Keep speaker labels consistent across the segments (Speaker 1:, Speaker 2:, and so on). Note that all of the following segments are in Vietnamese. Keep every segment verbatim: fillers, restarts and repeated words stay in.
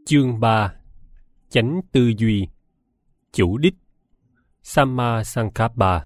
Speaker 1: Chương ba. Chánh tư duy. Chủ đích. Samma Sankappa.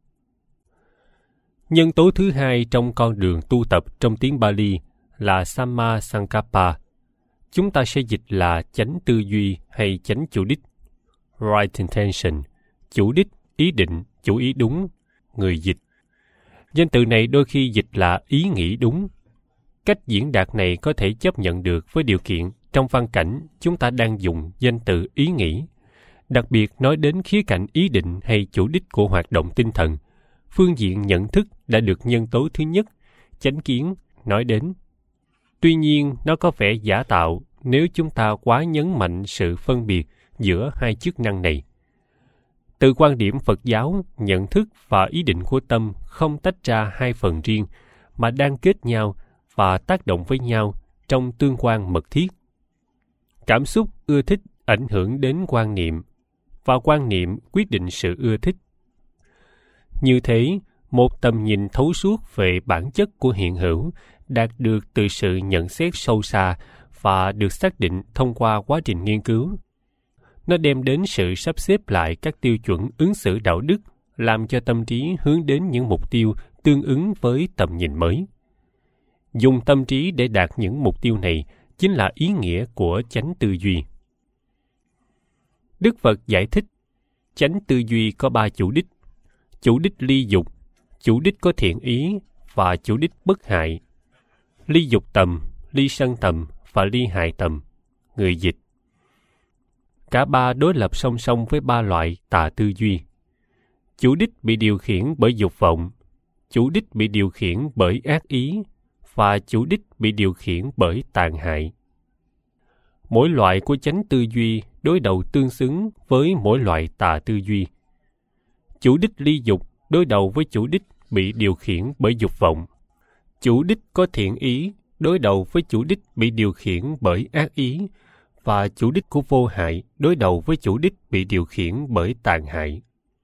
Speaker 1: Nhân tố thứ hai trong con đường tu tập trong tiếng Pali là Samma Sankappa. Chúng ta sẽ dịch là chánh tư duy hay chánh chủ đích. Right intention. Chủ đích, ý định, chủ ý đúng. Người dịch. Danh từ này đôi khi dịch là ý nghĩ đúng. Cách diễn đạt này có thể chấp nhận được với điều kiện trong văn cảnh chúng ta đang dùng danh từ ý nghĩ, đặc biệt nói đến khía cạnh ý định hay chủ đích của hoạt động tinh thần, phương diện nhận thức đã được nhân tố thứ nhất, chánh kiến, nói đến. Tuy nhiên, nó có vẻ giả tạo nếu chúng ta quá nhấn mạnh sự phân biệt giữa hai chức năng này. Từ quan điểm Phật giáo, nhận thức và ý định của tâm không tách ra hai phần riêng, mà đang kết nhau và tác động với nhau trong tương quan mật thiết. Cảm xúc ưa thích ảnh hưởng đến quan niệm, và quan niệm quyết định sự ưa thích. Như thế, một tầm nhìn thấu suốt về bản chất của hiện hữu đạt được từ sự nhận xét sâu xa và được xác định thông qua quá trình nghiên cứu. Nó đem đến sự sắp xếp lại các tiêu chuẩn ứng xử đạo đức, làm cho tâm trí hướng đến những mục tiêu tương ứng với tầm nhìn mới. Dùng tâm trí để đạt những mục tiêu này chính là ý nghĩa của chánh tư duy. Đức Phật giải thích, chánh tư duy có ba chủ đích: chủ đích ly dục, chủ đích có thiện ý và chủ đích bất hại. Ly dục tầm, ly sân tầm và ly hại tầm. Người dịch. Cả ba đối lập song song với ba loại tà tư duy. Chủ đích bị điều khiển bởi dục vọng, chủ đích bị điều khiển bởi ác ý, và chủ đích bị điều khiển bởi tàn hại. Mỗi loại của chánh tư duy đối đầu tương xứng với mỗi loại tà tư duy. Chủ đích ly dục đối đầu với chủ đích bị điều khiển bởi dục vọng. Chủ đích có thiện ý đối đầu với chủ đích bị điều khiển bởi ác ý, và chủ đích của vô hại đối đầu với chủ đích bị điều khiển bởi tàn hại.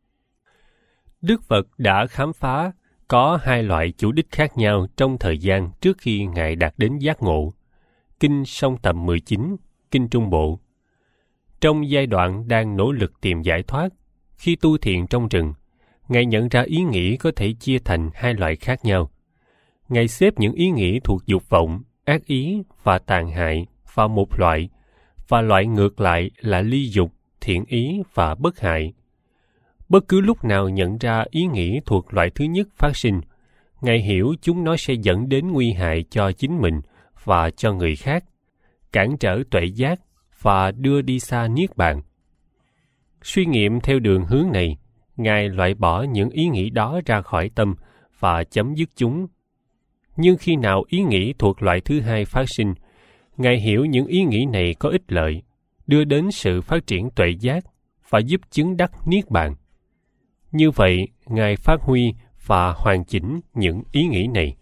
Speaker 1: Đức Phật đã khám phá có hai loại chủ đích khác nhau trong thời gian trước khi Ngài đạt đến giác ngộ. Kinh Song Tầm mười chín, Kinh Trung Bộ. Trong giai đoạn đang nỗ lực tìm giải thoát, khi tu thiền trong rừng, Ngài nhận ra ý nghĩ có thể chia thành hai loại khác nhau. Ngài xếp những ý nghĩ thuộc dục vọng, ác ý và tàn hại vào một loại, và loại ngược lại là ly dục, thiện ý và bất hại. Bất cứ lúc nào nhận ra ý nghĩ thuộc loại thứ nhất phát sinh, Ngài hiểu chúng nó sẽ dẫn đến nguy hại cho chính mình và cho người khác, cản trở tuệ giác và đưa đi xa niết bàn. Suy nghiệm theo đường hướng này, Ngài loại bỏ những ý nghĩ đó ra khỏi tâm và chấm dứt chúng. Nhưng khi nào ý nghĩ thuộc loại thứ hai phát sinh, Ngài hiểu những ý nghĩ này có ích lợi, đưa đến sự phát triển tuệ giác và giúp chứng đắc niết bàn. Như vậy, Ngài phát huy và hoàn chỉnh những ý nghĩ này.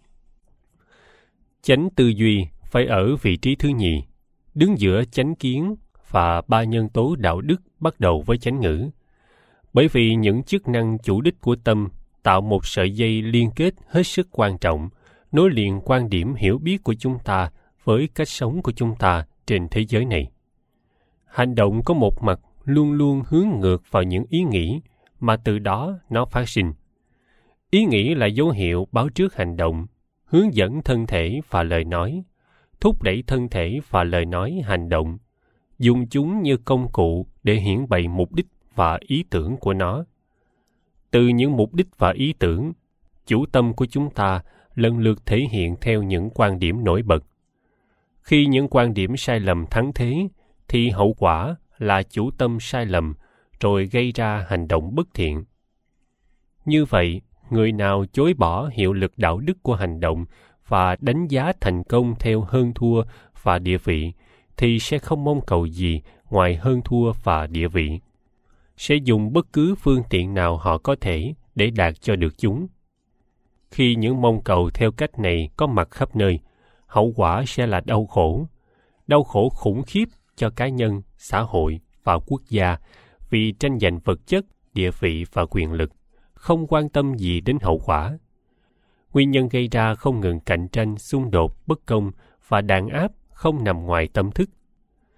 Speaker 1: Chánh tư duy phải ở vị trí thứ nhì, đứng giữa chánh kiến và ba nhân tố đạo đức bắt đầu với chánh ngữ. Bởi vì những chức năng chủ đích của tâm tạo một sợi dây liên kết hết sức quan trọng, nối liền quan điểm hiểu biết của chúng ta với cách sống của chúng ta trên thế giới này. Hành động có một mặt luôn luôn hướng ngược vào những ý nghĩ, mà từ đó nó phát sinh. Ý nghĩ là dấu hiệu báo trước hành động, hướng dẫn thân thể và lời nói, thúc đẩy thân thể và lời nói hành động, dùng chúng như công cụ để hiển bày mục đích và ý tưởng của nó. Từ những mục đích và ý tưởng, chủ tâm của chúng ta lần lượt thể hiện theo những quan điểm nổi bật. Khi những quan điểm sai lầm thắng thế, thì hậu quả là chủ tâm sai lầm, rồi gây ra hành động bất thiện. Như vậy, người nào chối bỏ hiệu lực đạo đức của hành động và đánh giá thành công theo hơn thua và địa vị, thì sẽ không mong cầu gì ngoài hơn thua và địa vị. Sẽ dùng bất cứ phương tiện nào họ có thể để đạt cho được chúng. Khi những mong cầu theo cách này có mặt khắp nơi, hậu quả sẽ là đau khổ. Đau khổ khủng khiếp cho cá nhân, xã hội và quốc gia vì tranh giành vật chất, địa vị và quyền lực, không quan tâm gì đến hậu quả. Nguyên nhân gây ra không ngừng cạnh tranh, xung đột, bất công và đàn áp không nằm ngoài tâm thức.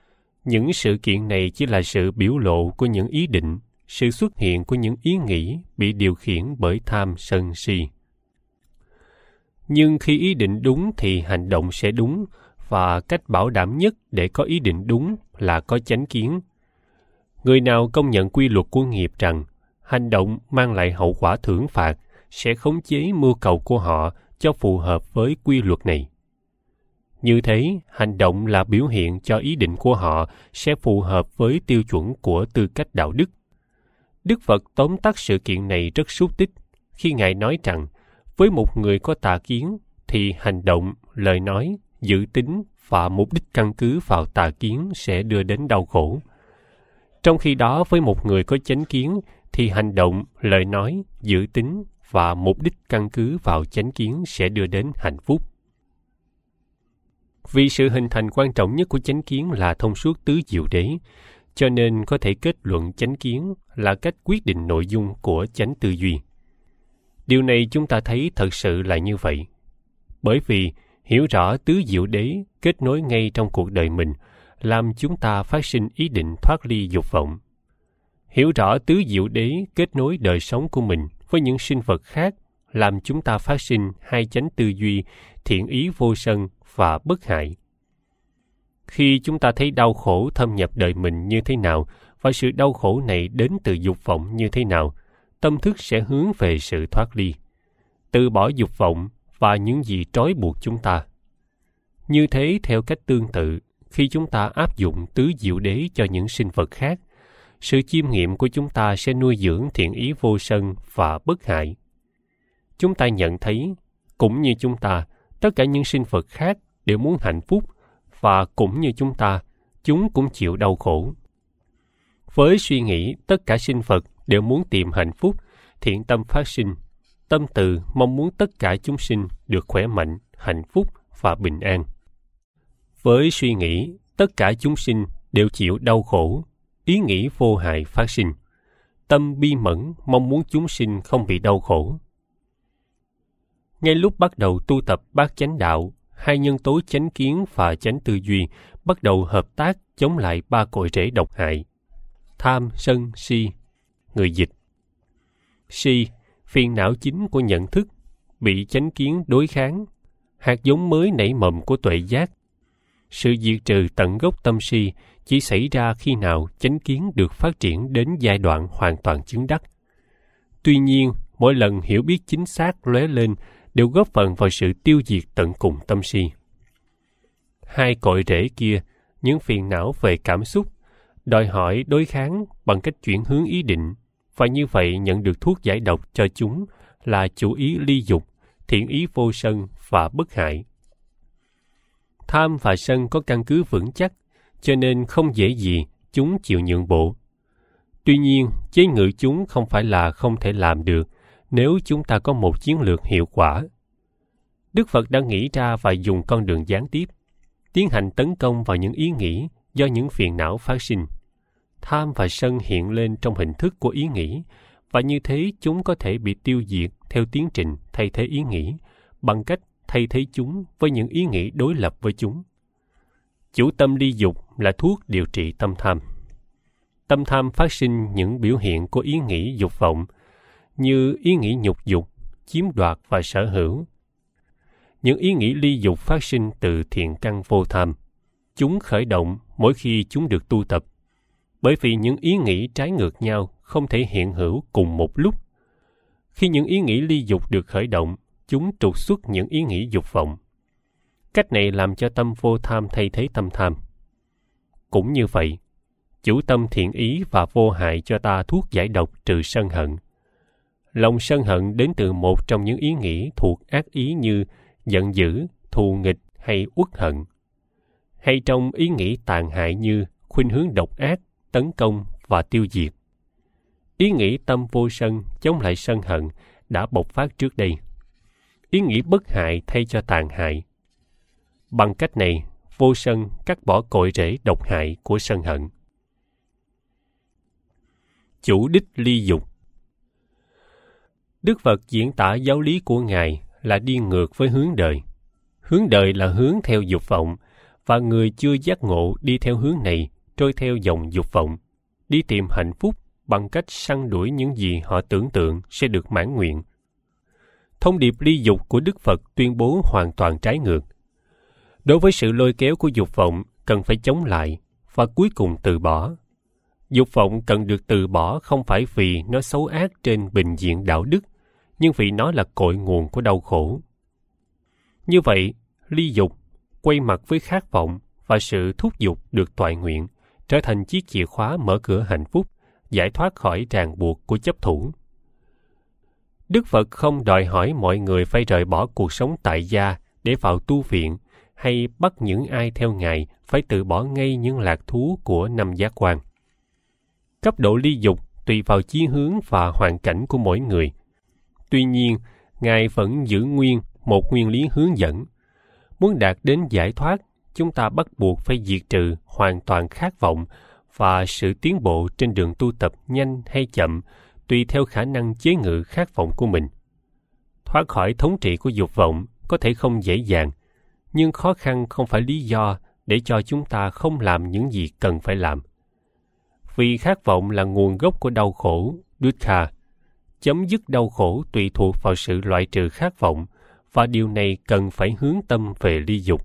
Speaker 1: Những sự kiện này chỉ là sự biểu lộ của những ý định, sự xuất hiện của những ý nghĩ bị điều khiển bởi tham sân si. Nhưng khi ý định đúng thì hành động sẽ đúng, và cách bảo đảm nhất để có ý định đúng là có chánh kiến. Người nào công nhận quy luật của nghiệp rằng hành động mang lại hậu quả thưởng phạt sẽ khống chế mưu cầu của họ cho phù hợp với quy luật này. Như thế, hành động là biểu hiện cho ý định của họ sẽ phù hợp với tiêu chuẩn của tư cách đạo đức. Đức Phật tóm tắt sự kiện này rất xúc tích khi Ngài nói rằng với một người có tà kiến thì hành động, lời nói, dự tính và mục đích căn cứ vào tà kiến sẽ đưa đến đau khổ. Trong khi đó với một người có chánh kiến thì hành động, lời nói, dự tính và mục đích căn cứ vào chánh kiến sẽ đưa đến hạnh phúc. Vì sự hình thành quan trọng nhất của chánh kiến là thông suốt tứ diệu đế, cho nên có thể kết luận chánh kiến là cách quyết định nội dung của chánh tư duy. Điều này chúng ta thấy thật sự là như vậy. Bởi vì hiểu rõ tứ diệu đế kết nối ngay trong cuộc đời mình, làm chúng ta phát sinh ý định thoát ly dục vọng. Hiểu rõ tứ diệu đế kết nối đời sống của mình với những sinh vật khác, làm chúng ta phát sinh hai chánh tư duy, thiện ý vô sân và bất hại. Khi chúng ta thấy đau khổ thâm nhập đời mình như thế nào, và sự đau khổ này đến từ dục vọng như thế nào, tâm thức sẽ hướng về sự thoát ly, từ bỏ dục vọng và những gì trói buộc chúng ta. Như thế, theo cách tương tự, khi chúng ta áp dụng tứ diệu đế cho những sinh vật khác, sự chiêm nghiệm của chúng ta sẽ nuôi dưỡng thiện ý vô sân và bất hại. Chúng ta nhận thấy, cũng như chúng ta, tất cả những sinh vật khác đều muốn hạnh phúc, và cũng như chúng ta, chúng cũng chịu đau khổ. Với suy nghĩ tất cả sinh vật đều muốn tìm hạnh phúc, thiện tâm phát sinh, tâm từ mong muốn tất cả chúng sinh được khỏe mạnh, hạnh phúc và bình an. Với suy nghĩ tất cả chúng sinh đều chịu đau khổ, ý nghĩ vô hại phát sinh, tâm bi mẫn mong muốn chúng sinh không bị đau khổ. Ngay lúc bắt đầu tu tập bát chánh đạo, hai nhân tố chánh kiến và chánh tư duy bắt đầu hợp tác chống lại ba cội rễ độc hại: tham, sân, si. Người dịch: si, phiền não chính của nhận thức, bị chánh kiến đối kháng, hạt giống mới nảy mầm của tuệ giác. Sự diệt trừ tận gốc tâm si chỉ xảy ra khi nào chánh kiến được phát triển đến giai đoạn hoàn toàn chứng đắc. Tuy nhiên, mỗi lần hiểu biết chính xác lóe lên đều góp phần vào sự tiêu diệt tận cùng tâm si. Hai cội rễ kia, những phiền não về cảm xúc, đòi hỏi đối kháng bằng cách chuyển hướng ý định, và như vậy nhận được thuốc giải độc cho chúng là chủ ý ly dục, thiện ý vô sân và bất hại. Tham và sân có căn cứ vững chắc, cho nên không dễ gì chúng chịu nhượng bộ. Tuy nhiên, chế ngự chúng không phải là không thể làm được nếu chúng ta có một chiến lược hiệu quả. Đức Phật đã nghĩ ra và dùng con đường gián tiếp, tiến hành tấn công vào những ý nghĩ do những phiền não phát sinh. Tham và sân hiện lên trong hình thức của ý nghĩ, và như thế chúng có thể bị tiêu diệt theo tiến trình thay thế ý nghĩ, bằng cách thay thế chúng với những ý nghĩ đối lập với chúng. Chủ tâm ly dục là thuốc điều trị tâm tham. Tâm tham phát sinh những biểu hiện của ý nghĩ dục vọng, như ý nghĩ nhục dục, chiếm đoạt và sở hữu. Những ý nghĩ ly dục phát sinh từ thiện căn vô tham. Chúng khởi động mỗi khi chúng được tu tập, bởi vì những ý nghĩ trái ngược nhau không thể hiện hữu cùng một lúc. Khi những ý nghĩ ly dục được khởi động, chúng trục xuất những ý nghĩ dục vọng. Cách này làm cho tâm vô tham thay thế tâm tham. Cũng như vậy, chủ tâm thiện ý và vô hại cho ta thuốc giải độc trừ sân hận. Lòng sân hận đến từ một trong những ý nghĩ thuộc ác ý như giận dữ, thù nghịch hay uất hận, hay trong ý nghĩ tàn hại như khuynh hướng độc ác, tấn công và tiêu diệt. Ý nghĩ tâm vô sân chống lại sân hận đã bộc phát trước đây. Ý nghĩ bất hại thay cho tàn hại. Bằng cách này, vô sân cắt bỏ cội rễ độc hại của sân hận. Chủ đích ly dục. Đức Phật diễn tả giáo lý của Ngài là đi ngược với hướng đời. Hướng đời là hướng theo dục vọng, và người chưa giác ngộ đi theo hướng này trôi theo dòng dục vọng, đi tìm hạnh phúc bằng cách săn đuổi những gì họ tưởng tượng sẽ được mãn nguyện. Thông điệp ly dục của Đức Phật tuyên bố hoàn toàn trái ngược. Đối với sự lôi kéo của dục vọng, cần phải chống lại và cuối cùng từ bỏ. Dục vọng cần được từ bỏ không phải vì nó xấu ác trên bình diện đạo đức, nhưng vì nó là cội nguồn của đau khổ. Như vậy, ly dục, quay mặt với khát vọng và sự thúc giục được toại nguyện, trở thành chiếc chìa khóa mở cửa hạnh phúc, giải thoát khỏi ràng buộc của chấp thủ. Đức Phật không đòi hỏi mọi người phải rời bỏ cuộc sống tại gia để vào tu viện, hay bắt những ai theo Ngài phải từ bỏ ngay những lạc thú của năm giác quan. Cấp độ ly dục tùy vào chí hướng và hoàn cảnh của mỗi người. Tuy nhiên, Ngài vẫn giữ nguyên một nguyên lý hướng dẫn. Muốn đạt đến giải thoát, chúng ta bắt buộc phải diệt trừ hoàn toàn khát vọng, và sự tiến bộ trên đường tu tập nhanh hay chậm tùy theo khả năng chế ngự khát vọng của mình. Thoát khỏi thống trị của dục vọng có thể không dễ dàng, nhưng khó khăn không phải lý do để cho chúng ta không làm những gì cần phải làm. Vì khát vọng là nguồn gốc của đau khổ, dukkha. Chấm dứt đau khổ tùy thuộc vào sự loại trừ khát vọng, và điều này cần phải hướng tâm về ly dục.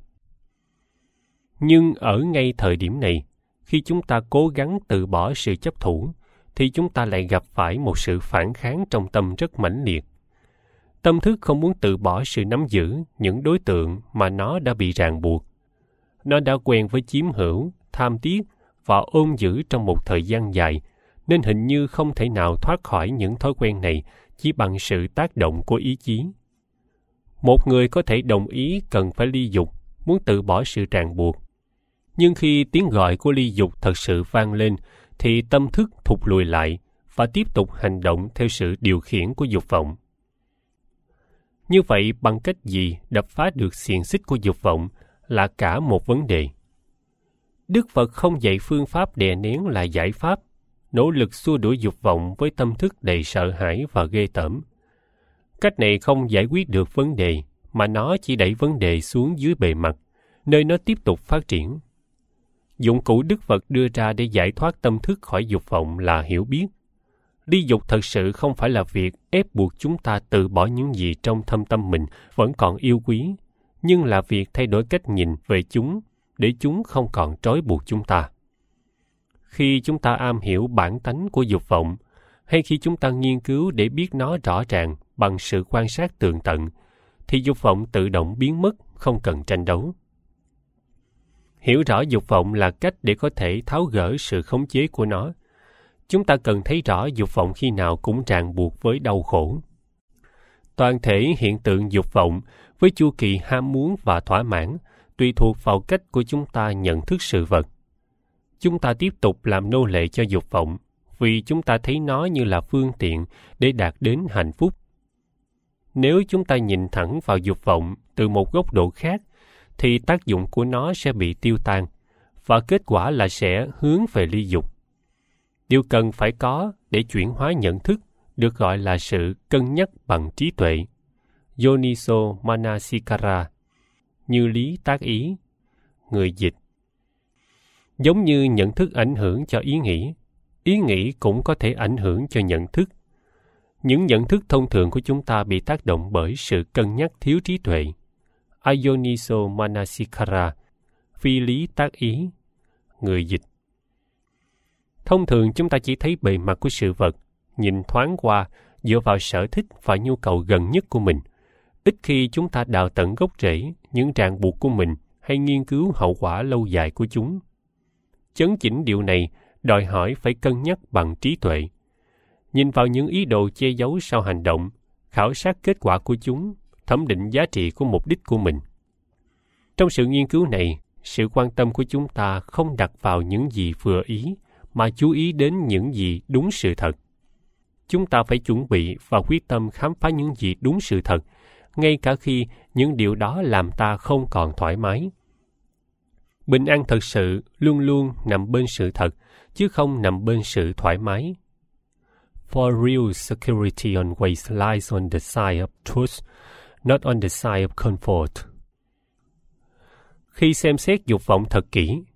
Speaker 1: Nhưng ở ngay thời điểm này, khi chúng ta cố gắng từ bỏ sự chấp thủ, thì chúng ta lại gặp phải một sự phản kháng trong tâm rất mãnh liệt. Tâm thức không muốn từ bỏ sự nắm giữ những đối tượng mà nó đã bị ràng buộc. Nó đã quen với chiếm hữu, tham tiếc và ôm giữ trong một thời gian dài, nên hình như không thể nào thoát khỏi những thói quen này chỉ bằng sự tác động của ý chí. Một người có thể đồng ý cần phải ly dục, muốn từ bỏ sự ràng buộc. Nhưng khi tiếng gọi của ly dục thật sự vang lên, thì tâm thức thụt lùi lại và tiếp tục hành động theo sự điều khiển của dục vọng. Như vậy, bằng cách gì đập phá được xiềng xích của dục vọng là cả một vấn đề. Đức Phật không dạy phương pháp đè nén là giải pháp, nỗ lực xua đuổi dục vọng với tâm thức đầy sợ hãi và ghê tởm. Cách này không giải quyết được vấn đề, mà nó chỉ đẩy vấn đề xuống dưới bề mặt, nơi nó tiếp tục phát triển. Dụng cụ Đức Phật đưa ra để giải thoát tâm thức khỏi dục vọng là hiểu biết. Ly dục thật sự không phải là việc ép buộc chúng ta từ bỏ những gì trong thâm tâm mình vẫn còn yêu quý, nhưng là việc thay đổi cách nhìn về chúng để chúng không còn trói buộc chúng ta. Khi chúng ta am hiểu bản tánh của dục vọng, hay khi chúng ta nghiên cứu để biết nó rõ ràng bằng sự quan sát tường tận, thì dục vọng tự động biến mất, không cần tranh đấu. Hiểu rõ dục vọng là cách để có thể tháo gỡ sự khống chế của nó. Chúng ta cần thấy rõ dục vọng khi nào cũng ràng buộc với đau khổ. Toàn thể hiện tượng dục vọng với chu kỳ ham muốn và thỏa mãn tùy thuộc vào cách của chúng ta nhận thức sự vật. Chúng ta tiếp tục làm nô lệ cho dục vọng vì chúng ta thấy nó như là phương tiện để đạt đến hạnh phúc. Nếu chúng ta nhìn thẳng vào dục vọng từ một góc độ khác, thì tác dụng của nó sẽ bị tiêu tan, và kết quả là sẽ hướng về ly dục. Điều cần phải có để chuyển hóa nhận thức được gọi là sự cân nhắc bằng trí tuệ, Yoniso Manasikara, như lý tác ý, người dịch. Giống như nhận thức ảnh hưởng cho ý nghĩ, ý nghĩ cũng có thể ảnh hưởng cho nhận thức. Những nhận thức thông thường của chúng ta bị tác động bởi sự cân nhắc thiếu trí tuệ, Ayoniso Manasikara, phi lý tác ý, người dịch. Thông thường chúng ta chỉ thấy bề mặt của sự vật, nhìn thoáng qua dựa vào sở thích và nhu cầu gần nhất của mình. Ít khi chúng ta đào tận gốc rễ những ràng buộc của mình hay nghiên cứu hậu quả lâu dài của chúng. Chấn chỉnh điều này đòi hỏi phải cân nhắc bằng trí tuệ. Nhìn vào những ý đồ che giấu sau hành động, khảo sát kết quả của chúng, thẩm định giá trị của mục đích của mình. Trong sự nghiên cứu này, sự quan tâm của chúng ta không đặt vào những gì vừa ý, mà chú ý đến những gì đúng sự thật. Chúng ta phải chuẩn bị và quyết tâm khám phá những gì đúng sự thật, ngay cả khi những điều đó làm ta không còn thoải mái. Bình an thật sự luôn luôn nằm bên sự thật, chứ không nằm bên sự thoải mái. For real security always lies on the side of truth, not on the side of comfort. Khi xem xét dục vọng thật kỹ,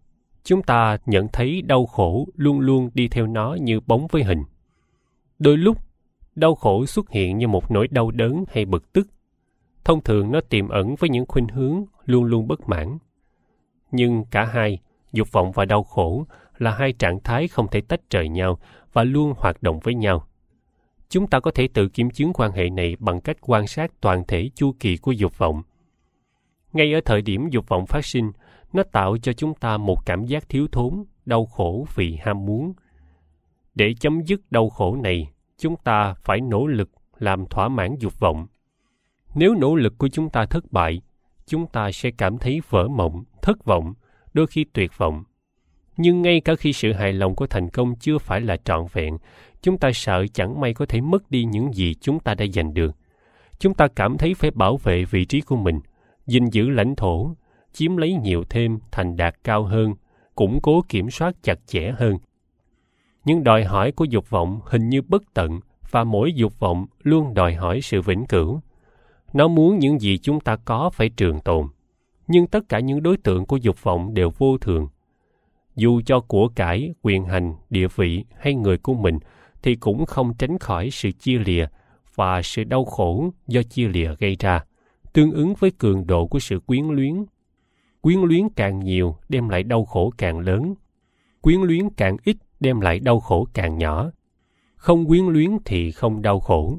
Speaker 1: chúng ta nhận thấy đau khổ luôn luôn đi theo nó như bóng với hình. Đôi lúc, đau khổ xuất hiện như một nỗi đau đớn hay bực tức. Thông thường nó tiềm ẩn với những khuynh hướng luôn luôn bất mãn. Nhưng cả hai, dục vọng và đau khổ, là hai trạng thái không thể tách rời nhau và luôn hoạt động với nhau. Chúng ta có thể tự kiểm chứng quan hệ này bằng cách quan sát toàn thể chu kỳ của dục vọng. Ngay ở thời điểm dục vọng phát sinh, nó tạo cho chúng ta một cảm giác thiếu thốn, đau khổ vì ham muốn. Để chấm dứt đau khổ này, chúng ta phải nỗ lực làm thỏa mãn dục vọng. Nếu nỗ lực của chúng ta thất bại, chúng ta sẽ cảm thấy vỡ mộng, thất vọng, đôi khi tuyệt vọng. Nhưng ngay cả khi sự hài lòng của thành công chưa phải là trọn vẹn, chúng ta sợ chẳng may có thể mất đi những gì chúng ta đã giành được. Chúng ta cảm thấy phải bảo vệ vị trí của mình, gìn giữ lãnh thổ, chiếm lấy nhiều thêm, thành đạt cao hơn, củng cố kiểm soát chặt chẽ hơn. Nhưng đòi hỏi của dục vọng hình như bất tận, và mỗi dục vọng luôn đòi hỏi sự vĩnh cửu. Nó muốn những gì chúng ta có phải trường tồn. Nhưng tất cả những đối tượng của dục vọng đều vô thường. Dù cho của cải, quyền hành, địa vị hay người của mình, thì cũng không tránh khỏi sự chia lìa và sự đau khổ do chia lìa gây ra, tương ứng với cường độ của sự quyến luyến. Quyến luyến càng nhiều đem lại đau khổ càng lớn. Quyến luyến càng ít đem lại đau khổ càng nhỏ. Không quyến luyến thì không đau khổ.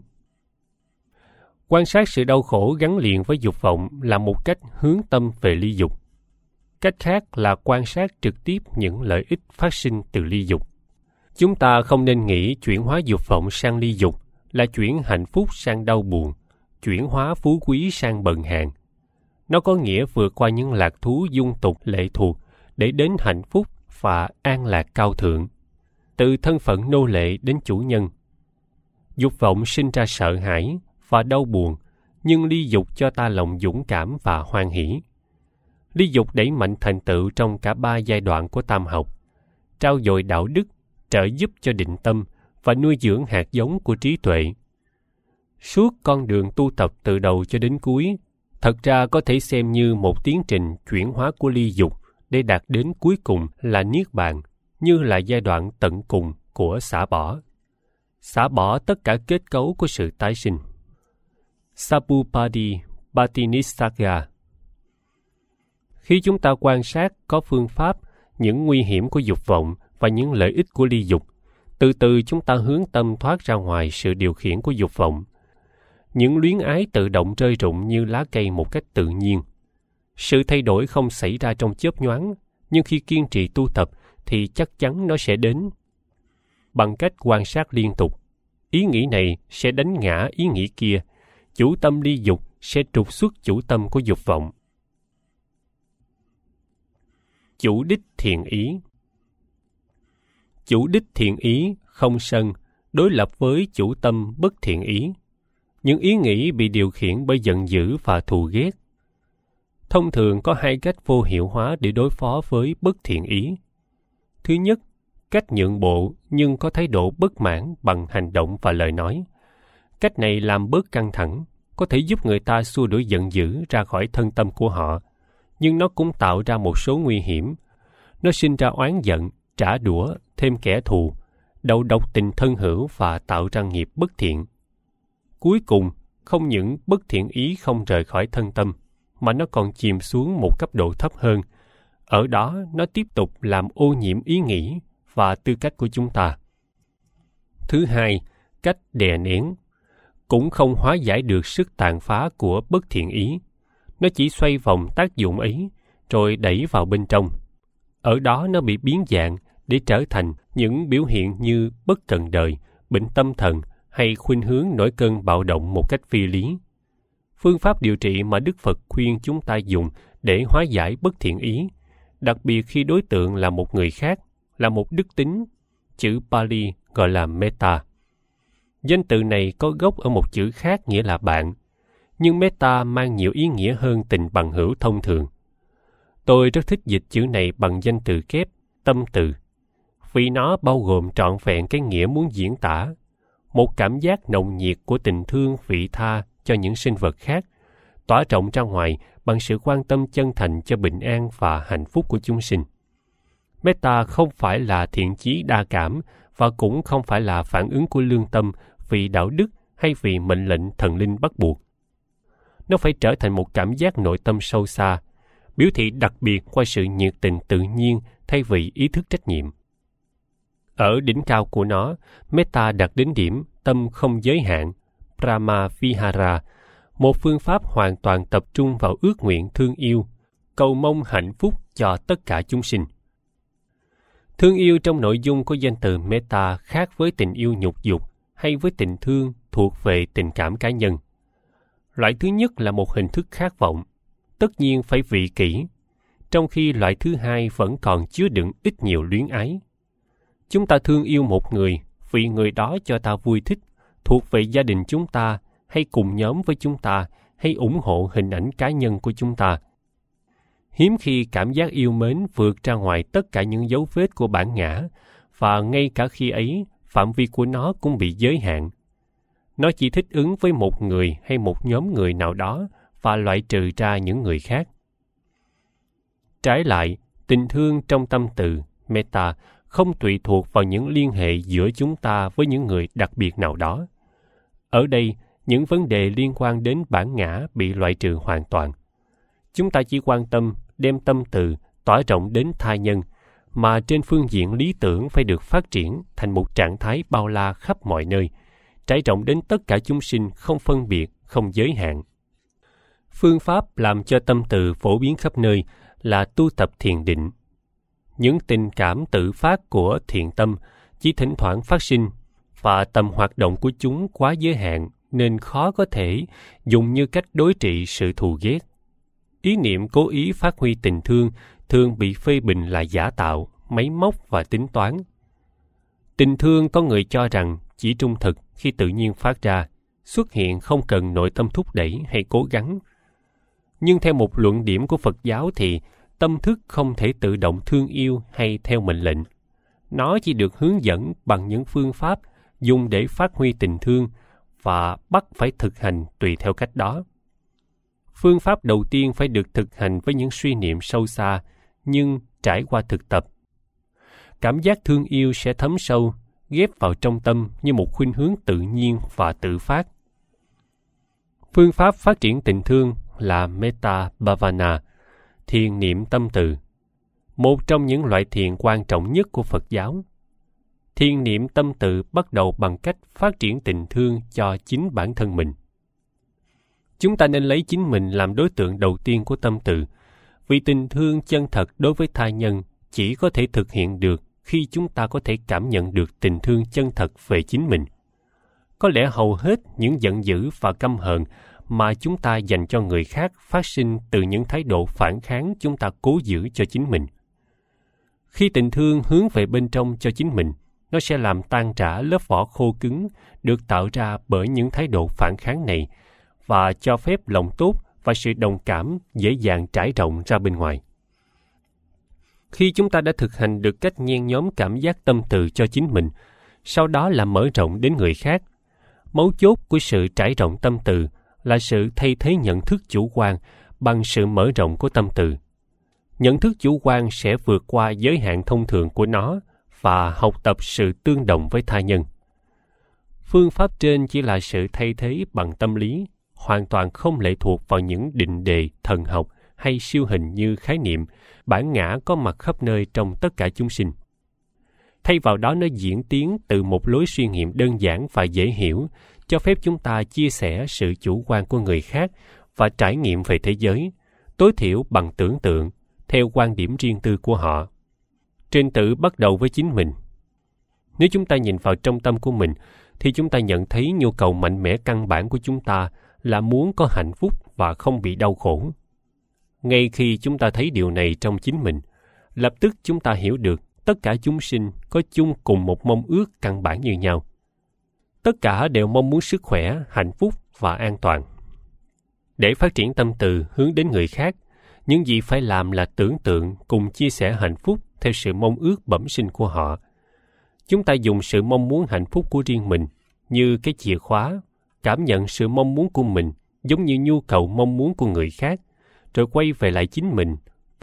Speaker 1: Quan sát sự đau khổ gắn liền với dục vọng là một cách hướng tâm về ly dục. Cách khác là quan sát trực tiếp những lợi ích phát sinh từ ly dục. Chúng ta không nên nghĩ chuyển hóa dục vọng sang ly dục là chuyển hạnh phúc sang đau buồn, chuyển hóa phú quý sang bần hàn. Nó có nghĩa vượt qua những lạc thú dung tục lệ thuộc để đến hạnh phúc và an lạc cao thượng. Từ thân phận nô lệ đến chủ nhân. Dục vọng sinh ra sợ hãi và đau buồn, nhưng ly dục cho ta lòng dũng cảm và hoan hỷ. Ly dục đẩy mạnh thành tựu trong cả ba giai đoạn của tam học, trao dồi đạo đức, trợ giúp cho định tâm và nuôi dưỡng hạt giống của trí tuệ. Suốt con đường tu tập từ đầu cho đến cuối, thật ra có thể xem như một tiến trình chuyển hóa của ly dục để đạt đến cuối cùng là niết bàn, như là giai đoạn tận cùng của xả bỏ. Xả bỏ tất cả kết cấu của sự tái sinh. Sabupadi Bhattinisagga. Khi chúng ta quan sát có phương pháp, những nguy hiểm của dục vọng và những lợi ích của ly dục, từ từ chúng ta hướng tâm thoát ra ngoài sự điều khiển của dục vọng. Những luyến ái tự động rơi rụng như lá cây một cách tự nhiên. Sự thay đổi không xảy ra trong chớp nhoáng, nhưng khi kiên trì tu tập thì chắc chắn nó sẽ đến. Bằng cách quan sát liên tục, ý nghĩ này sẽ đánh ngã ý nghĩ kia, chủ tâm ly dục sẽ trục xuất chủ tâm của dục vọng. Chủ đích thiện ý. Chủ đích thiện ý, không sân, đối lập với chủ tâm bất thiện ý. Những ý nghĩ bị điều khiển bởi giận dữ và thù ghét. Thông thường có hai cách vô hiệu hóa để đối phó với bất thiện ý. Thứ nhất, cách nhượng bộ nhưng có thái độ bất mãn bằng hành động và lời nói. Cách này làm bớt căng thẳng, có thể giúp người ta xua đuổi giận dữ ra khỏi thân tâm của họ, nhưng nó cũng tạo ra một số nguy hiểm. Nó sinh ra oán giận, trả đũa, thêm kẻ thù, đầu độc tình thân hữu và tạo ra nghiệp bất thiện. Cuối cùng, không những bất thiện ý không rời khỏi thân tâm, mà nó còn chìm xuống một cấp độ thấp hơn. Ở đó, nó tiếp tục làm ô nhiễm ý nghĩ và tư cách của chúng ta. Thứ hai, cách đè nén cũng không hóa giải được sức tàn phá của bất thiện ý. Nó chỉ xoay vòng tác dụng ấy, rồi đẩy vào bên trong. Ở đó nó bị biến dạng để trở thành những biểu hiện như bất cần đời, bệnh tâm thần hay khuynh hướng nổi cơn bạo động một cách phi lý. Phương pháp điều trị mà Đức Phật khuyên chúng ta dùng để hóa giải bất thiện ý, đặc biệt khi đối tượng là một người khác, là một đức tính, chữ Pali gọi là metta. Danh từ này có gốc ở một chữ khác nghĩa là bạn, nhưng metta mang nhiều ý nghĩa hơn tình bằng hữu thông thường. Tôi rất thích dịch chữ này bằng danh từ kép, tâm từ, vì nó bao gồm trọn vẹn cái nghĩa muốn diễn tả, một cảm giác nồng nhiệt của tình thương vị tha cho những sinh vật khác, tỏa rộng ra ngoài bằng sự quan tâm chân thành cho bình an và hạnh phúc của chúng sinh. Metta không phải là thiện chí đa cảm và cũng không phải là phản ứng của lương tâm vì đạo đức hay vì mệnh lệnh thần linh bắt buộc. Nó phải trở thành một cảm giác nội tâm sâu xa, biểu thị đặc biệt qua sự nhiệt tình tự nhiên thay vì ý thức trách nhiệm. Ở đỉnh cao của nó, Metta đạt đến điểm tâm không giới hạn, Brahma Vihara, một phương pháp hoàn toàn tập trung vào ước nguyện thương yêu, cầu mong hạnh phúc cho tất cả chúng sinh. Thương yêu trong nội dung của danh từ Metta khác với tình yêu nhục dục hay với tình thương thuộc về tình cảm cá nhân. Loại thứ nhất là một hình thức khát vọng, tất nhiên phải vị kỷ, trong khi loại thứ hai vẫn còn chứa đựng ít nhiều luyến ái. Chúng ta thương yêu một người vì người đó cho ta vui thích, thuộc về gia đình chúng ta, hay cùng nhóm với chúng ta, hay ủng hộ hình ảnh cá nhân của chúng ta. Hiếm khi cảm giác yêu mến vượt ra ngoài tất cả những dấu vết của bản ngã, và ngay cả khi ấy, phạm vi của nó cũng bị giới hạn. Nó chỉ thích ứng với một người hay một nhóm người nào đó và loại trừ ra những người khác. Trái lại, tình thương trong tâm từ, Metta, không tùy thuộc vào những liên hệ giữa chúng ta với những người đặc biệt nào đó. Ở đây, những vấn đề liên quan đến bản ngã bị loại trừ hoàn toàn. Chúng ta chỉ quan tâm đem tâm từ tỏa rộng đến tha nhân, mà trên phương diện lý tưởng phải được phát triển thành một trạng thái bao la khắp mọi nơi, trải rộng đến tất cả chúng sinh không phân biệt, không giới hạn. Phương pháp làm cho tâm từ phổ biến khắp nơi là tu tập thiền định. Những tình cảm tự phát của thiện tâm chỉ thỉnh thoảng phát sinh, và tầm hoạt động của chúng quá giới hạn nên khó có thể dùng như cách đối trị sự thù ghét. Ý niệm cố ý phát huy tình thương thường bị phê bình là giả tạo, máy móc và tính toán. Tình thương có người cho rằng chỉ trung thực khi tự nhiên phát ra, xuất hiện không cần nội tâm thúc đẩy hay cố gắng. Nhưng theo một luận điểm của Phật giáo thì tâm thức không thể tự động thương yêu hay theo mệnh lệnh. Nó chỉ được hướng dẫn bằng những phương pháp dùng để phát huy tình thương và bắt phải thực hành tùy theo cách đó. Phương pháp đầu tiên phải được thực hành với những suy niệm sâu xa, nhưng trải qua thực tập. Cảm giác thương yêu sẽ thấm sâu, ghép vào trong tâm như một khuynh hướng tự nhiên và tự phát. Phương pháp phát triển tình thương là Metta Bhavana, thiền niệm tâm từ, một trong những loại thiền quan trọng nhất của Phật giáo. Thiền niệm tâm từ bắt đầu bằng cách phát triển tình thương cho chính bản thân mình. Chúng ta nên lấy chính mình làm đối tượng đầu tiên của tâm từ, vì tình thương chân thật đối với tha nhân chỉ có thể thực hiện được khi chúng ta có thể cảm nhận được tình thương chân thật về chính mình. Có lẽ hầu hết những giận dữ và căm hờn mà chúng ta dành cho người khác phát sinh từ những thái độ phản kháng chúng ta cố giữ cho chính mình. Khi tình thương hướng về bên trong cho chính mình, nó sẽ làm tan rã lớp vỏ khô cứng được tạo ra bởi những thái độ phản kháng này và cho phép lòng tốt và sự đồng cảm dễ dàng trải rộng ra bên ngoài. Khi chúng ta đã thực hành được cách nhen nhóm cảm giác tâm từ cho chính mình, sau đó là mở rộng đến người khác, mấu chốt của sự trải rộng tâm từ là sự thay thế nhận thức chủ quan bằng sự mở rộng của tâm từ. Nhận thức chủ quan sẽ vượt qua giới hạn thông thường của nó và học tập sự tương đồng với tha nhân. Phương pháp trên chỉ là sự thay thế bằng tâm lý, hoàn toàn không lệ thuộc vào những định đề thần học hay siêu hình như khái niệm bản ngã có mặt khắp nơi trong tất cả chúng sinh. Thay vào đó, nó diễn tiến từ một lối suy nghiệm đơn giản và dễ hiểu, cho phép chúng ta chia sẻ sự chủ quan của người khác và trải nghiệm về thế giới, tối thiểu bằng tưởng tượng, theo quan điểm riêng tư của họ. Trình tự bắt đầu với chính mình. Nếu chúng ta nhìn vào trong tâm của mình, thì chúng ta nhận thấy nhu cầu mạnh mẽ căn bản của chúng ta là muốn có hạnh phúc và không bị đau khổ. Ngay khi chúng ta thấy điều này trong chính mình, lập tức chúng ta hiểu được tất cả chúng sinh có chung cùng một mong ước căn bản như nhau. Tất cả đều mong muốn sức khỏe, hạnh phúc và an toàn. Để phát triển tâm từ hướng đến người khác, những gì phải làm là tưởng tượng cùng chia sẻ hạnh phúc theo sự mong ước bẩm sinh của họ. Chúng ta dùng sự mong muốn hạnh phúc của riêng mình như cái chìa khóa, cảm nhận sự mong muốn của mình giống như nhu cầu mong muốn của người khác, rồi quay về lại chính mình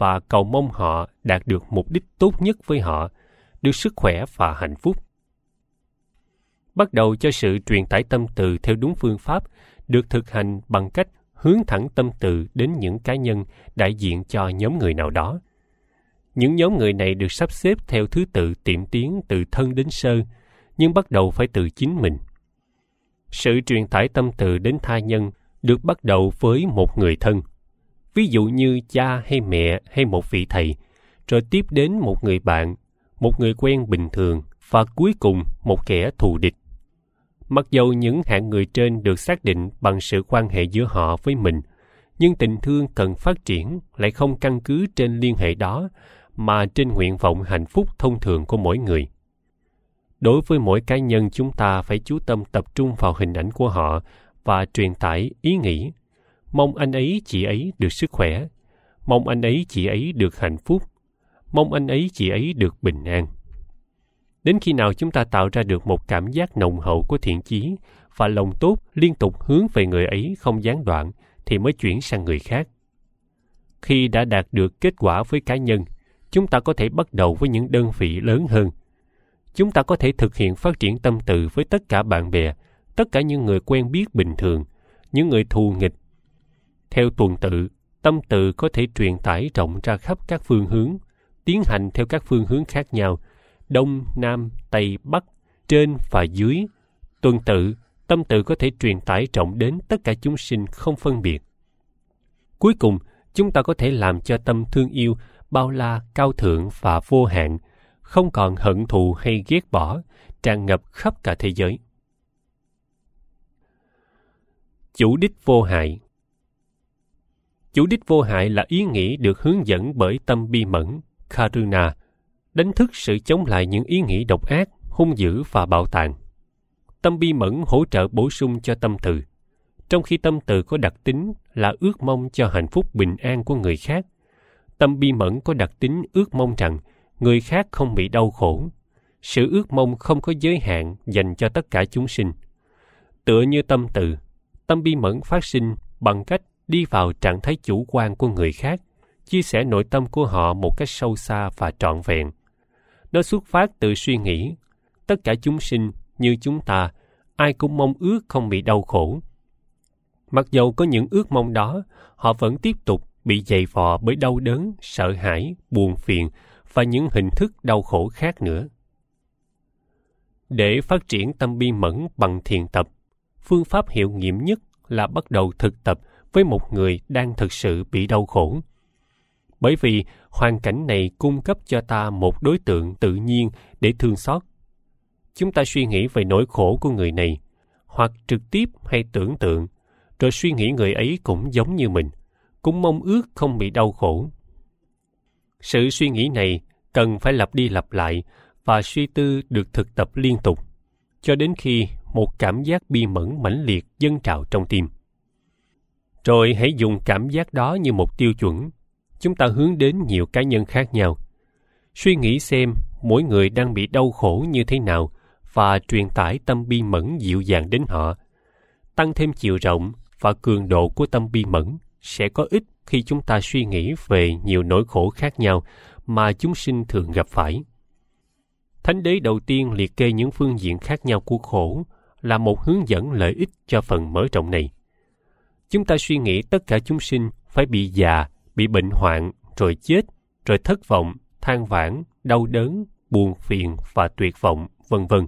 Speaker 1: và cầu mong họ đạt được mục đích tốt nhất với họ, được sức khỏe và hạnh phúc. Bắt đầu cho sự truyền tải tâm từ theo đúng phương pháp được thực hành bằng cách hướng thẳng tâm từ đến những cá nhân đại diện cho nhóm người nào đó. Những nhóm người này được sắp xếp theo thứ tự tiệm tiến từ thân đến sơ, nhưng bắt đầu phải từ chính mình. Sự truyền tải tâm từ đến tha nhân được bắt đầu với một người thân, ví dụ như cha hay mẹ hay một vị thầy, rồi tiếp đến một người bạn, một người quen bình thường và cuối cùng một kẻ thù địch. Mặc dầu những hạng người trên được xác định bằng sự quan hệ giữa họ với mình, nhưng tình thương cần phát triển lại không căn cứ trên liên hệ đó, mà trên nguyện vọng hạnh phúc thông thường của mỗi người. Đối với mỗi cá nhân, chúng ta phải chú tâm tập trung vào hình ảnh của họ và truyền tải ý nghĩ. Mong anh ấy chị ấy được sức khỏe, mong anh ấy chị ấy được hạnh phúc, mong anh ấy chị ấy được bình an. Đến khi nào chúng ta tạo ra được một cảm giác nồng hậu của thiện chí và lòng tốt liên tục hướng về người ấy không gián đoạn, thì mới chuyển sang người khác. Khi đã đạt được kết quả với cá nhân, chúng ta có thể bắt đầu với những đơn vị lớn hơn. Chúng ta có thể thực hiện phát triển tâm từ với tất cả bạn bè, tất cả những người quen biết bình thường, những người thù nghịch. Theo tuần tự, tâm từ có thể truyền tải rộng ra khắp các phương hướng, tiến hành theo các phương hướng khác nhau, đông, nam, tây, bắc, trên và dưới. Tuần tự, tâm từ có thể truyền tải rộng đến tất cả chúng sinh không phân biệt. Cuối cùng, chúng ta có thể làm cho tâm thương yêu bao la, cao thượng và vô hạn, không còn hận thù hay ghét bỏ, tràn ngập khắp cả thế giới. Chủ đích vô hại. Chủ đích vô hại là ý nghĩ được hướng dẫn bởi tâm bi mẫn, Karuna, đánh thức sự chống lại những ý nghĩ độc ác, hung dữ và bạo tàn. Tâm bi mẫn hỗ trợ bổ sung cho tâm từ, trong khi tâm từ có đặc tính là ước mong cho hạnh phúc bình an của người khác. Tâm bi mẫn có đặc tính ước mong rằng người khác không bị đau khổ. Sự ước mong không có giới hạn dành cho tất cả chúng sinh. Tựa như tâm từ, tâm bi mẫn phát sinh bằng cách đi vào trạng thái chủ quan của người khác, chia sẻ nội tâm của họ một cách sâu xa và trọn vẹn. Nó xuất phát từ suy nghĩ, tất cả chúng sinh như chúng ta, ai cũng mong ước không bị đau khổ. Mặc dầu có những ước mong đó, họ vẫn tiếp tục bị dày vò bởi đau đớn, sợ hãi, buồn phiền và những hình thức đau khổ khác nữa. Để phát triển tâm bi mẫn bằng thiền tập, phương pháp hiệu nghiệm nhất là bắt đầu thực tập với một người đang thực sự bị đau khổ. Bởi vì hoàn cảnh này cung cấp cho ta một đối tượng tự nhiên để thương xót. Chúng ta suy nghĩ về nỗi khổ của người này, hoặc trực tiếp hay tưởng tượng, rồi suy nghĩ người ấy cũng giống như mình, cũng mong ước không bị đau khổ. Sự suy nghĩ này cần phải lặp đi lặp lại và suy tư được thực tập liên tục, cho đến khi một cảm giác bi mẫn mãnh liệt dâng trào trong tim. Rồi hãy dùng cảm giác đó như một tiêu chuẩn. Chúng ta hướng đến nhiều cá nhân khác nhau. Suy nghĩ xem mỗi người đang bị đau khổ như thế nào và truyền tải tâm bi mẫn dịu dàng đến họ. Tăng thêm chiều rộng và cường độ của tâm bi mẫn sẽ có ích khi chúng ta suy nghĩ về nhiều nỗi khổ khác nhau mà chúng sinh thường gặp phải. Thánh đế đầu tiên liệt kê những phương diện khác nhau của khổ là một hướng dẫn lợi ích cho phần mở rộng này. Chúng ta suy nghĩ tất cả chúng sinh phải bị già, bị bệnh hoạn, rồi chết, rồi thất vọng, than vãn, đau đớn, buồn phiền và tuyệt vọng, vân vân.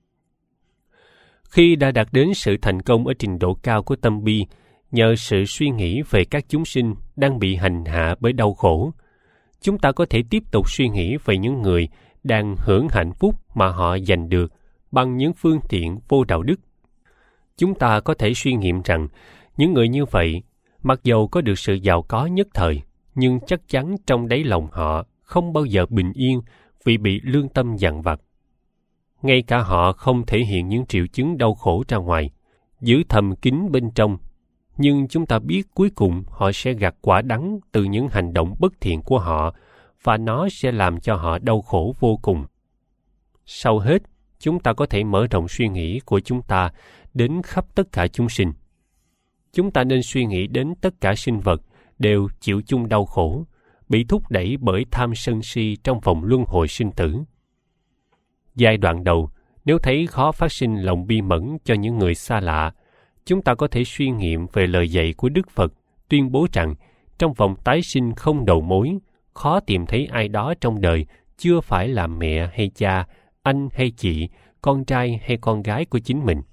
Speaker 1: Khi đã đạt đến sự thành công ở trình độ cao của tâm bi, nhờ sự suy nghĩ về các chúng sinh đang bị hành hạ bởi đau khổ, chúng ta có thể tiếp tục suy nghĩ về những người đang hưởng hạnh phúc mà họ giành được bằng những phương tiện vô đạo đức. Chúng ta có thể suy nghiệm rằng những người như vậy, mặc dầu có được sự giàu có nhất thời, nhưng chắc chắn trong đáy lòng họ không bao giờ bình yên vì bị lương tâm dằn vặt. Ngay cả họ không thể hiện những triệu chứng đau khổ ra ngoài, giữ thầm kín bên trong, nhưng chúng ta biết cuối cùng họ sẽ gặt quả đắng từ những hành động bất thiện của họ, và nó sẽ làm cho họ đau khổ vô cùng. Sau hết, chúng ta có thể mở rộng suy nghĩ của chúng ta đến khắp tất cả chúng sinh. Chúng ta nên suy nghĩ đến tất cả sinh vật đều chịu chung đau khổ, bị thúc đẩy bởi tham sân si trong vòng luân hồi sinh tử. Giai đoạn đầu, nếu thấy khó phát sinh lòng bi mẫn cho những người xa lạ, chúng ta có thể suy nghiệm về lời dạy của Đức Phật tuyên bố rằng trong vòng tái sinh không đầu mối, khó tìm thấy ai đó trong đời chưa phải là mẹ hay cha, anh hay chị, con trai hay con gái của chính mình.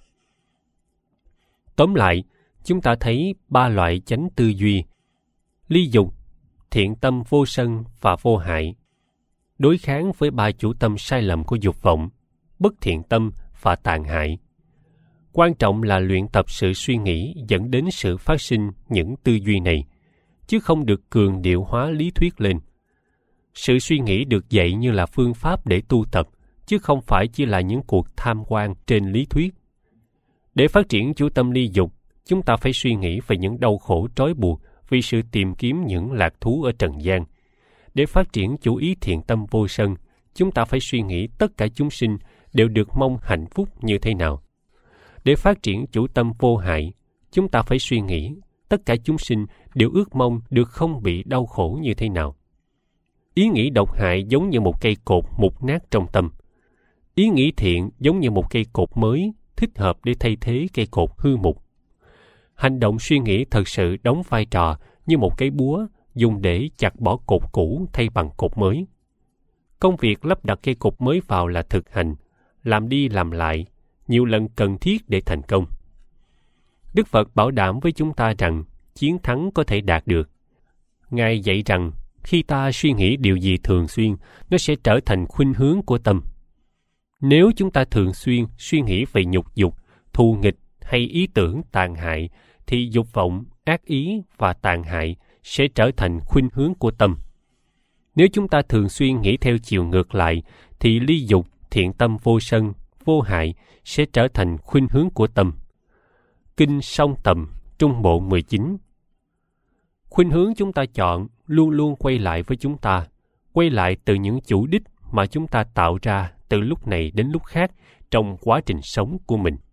Speaker 1: Tóm lại, chúng ta thấy ba loại chánh tư duy: ly dục, thiện tâm vô sân và vô hại, đối kháng với ba chủ tâm sai lầm của dục vọng, bất thiện tâm và tàn hại. Quan trọng là luyện tập sự suy nghĩ dẫn đến sự phát sinh những tư duy này, chứ không được cường điệu hóa lý thuyết lên. Sự suy nghĩ được dạy như là phương pháp để tu tập, chứ không phải chỉ là những cuộc tham quan trên lý thuyết. Để phát triển chủ tâm ly dục, chúng ta phải suy nghĩ về những đau khổ trói buộc vì sự tìm kiếm những lạc thú ở trần gian. Để phát triển chủ ý thiện tâm vô sân, chúng ta phải suy nghĩ tất cả chúng sinh đều được mong hạnh phúc như thế nào. Để phát triển chủ tâm vô hại, chúng ta phải suy nghĩ tất cả chúng sinh đều ước mong được không bị đau khổ như thế nào. Ý nghĩ độc hại giống như một cây cột mục nát trong tâm. Ý nghĩ thiện giống như một cây cột mới, thích hợp để thay thế cây cột hư mục. Hành động suy nghĩ thật sự đóng vai trò như một cái búa dùng để chặt bỏ cột cũ thay bằng cột mới. Công việc lắp đặt cây cột mới vào là thực hành, làm đi làm lại, nhiều lần cần thiết để thành công. Đức Phật bảo đảm với chúng ta rằng chiến thắng có thể đạt được. Ngài dạy rằng khi ta suy nghĩ điều gì thường xuyên, nó sẽ trở thành khuynh hướng của tâm. Nếu chúng ta thường xuyên suy nghĩ về nhục dục, thù nghịch hay ý tưởng tàn hại, thì dục vọng, ác ý và tàn hại sẽ trở thành khuynh hướng của tâm. Nếu chúng ta thường xuyên nghĩ theo chiều ngược lại, thì ly dục, thiện tâm vô sân, vô hại sẽ trở thành khuynh hướng của tâm. Kinh Song Tầm, Trung Bộ mười chín. Khuynh hướng chúng ta chọn luôn luôn quay lại với chúng ta, quay lại từ những chủ đích mà chúng ta tạo ra từ lúc này đến lúc khác trong quá trình sống của mình.